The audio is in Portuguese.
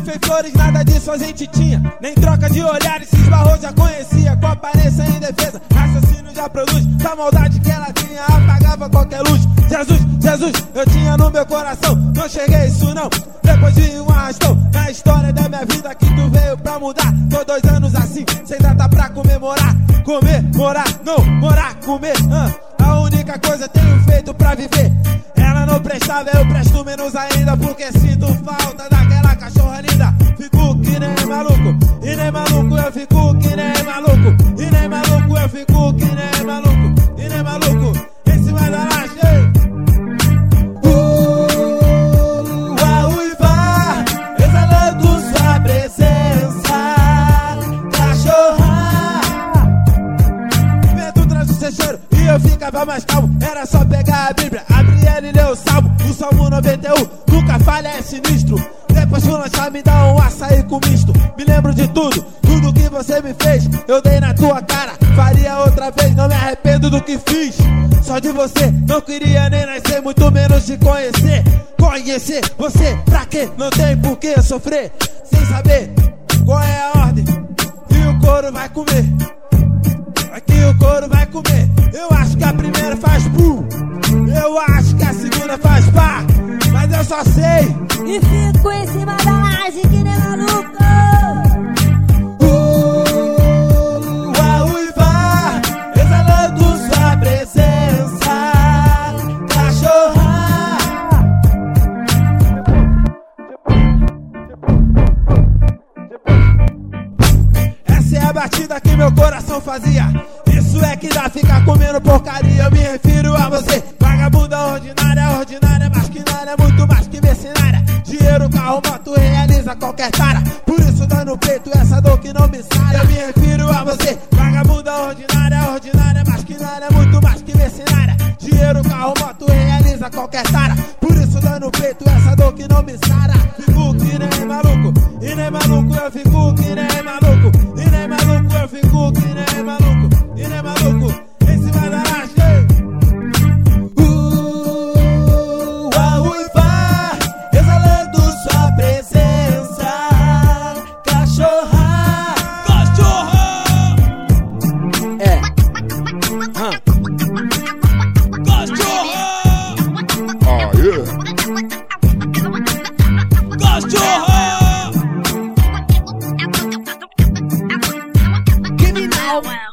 fez flores, nada disso a gente tinha. Nem troca de olhares, se esbarrou, já conhecia. Com aparência em defesa, raciocínio já produz. Da maldade que ela tinha, apagava qualquer luz. Jesus, Jesus, eu tinha no meu coração. Não cheguei isso não, depois vi um arrastão. Na história da minha vida que tu veio pra mudar. Tô 2 anos assim, sem data pra comemorar. Comemorar, não, morar, comer. A única coisa tenho feito pra viver. Ela não prestava, eu presto menos ainda. Porque sinto falta daquela cachorra linda. Fico que nem maluco, e nem maluco eu fico que nem maluco. E nem maluco eu fico que nem maluco. E nem maluco, em cima da laje. A uivar, exalando sua presença. Cachorra, vento traz o seu cheiro e eu ficava mais calmo. Era só pegar a Bíblia, abrir ela e ler o Salmo. O Salmo 91, nunca falha, é sinistro. Depois fui lanchar, me dá um açaí com misto. Me lembro de tudo, tudo que você me fez. Eu dei na tua cara, faria outra vez. Não me arrependo do que fiz, só de você. Não queria nem nascer, muito menos te conhecer. Conhecer você, pra quê? Não tem por que sofrer sem saber qual é a ordem. E o couro vai comer, aqui o couro vai comer. Eu acho que a primeira faz pum, eu acho que a segunda faz pá. Mas eu só sei e fico em cima da laje que nem maluco. A uivar, exalando sua presença. Cachorra, essa é a batida que meu coração fazia. Isso é que dá ficar comendo porcaria. Eu me refiro a você, vagabunda ordinária. Ordinária, mas que nada, é muito mais que mercenária. Dinheiro, carro, moto, realiza qualquer tara. Por isso dá no peito essa dor que não me sara. Eu me refiro a você, vagabunda ordinária. Ordinária, mas que nada, é muito mais que mercenária. Dinheiro, carro, moto, realiza qualquer tara. Por isso dá no peito essa dor que não me sara. Fico que nem maluco, e nem maluco eu fico que nem maluco. E nem maluco eu fico que nem maluco. E nem maluco, em cima da laje. A uivar, exalando sua presença. Cachorra, cachorra. É. Cachorra. Ah, yeah. Cachorra. Criminal.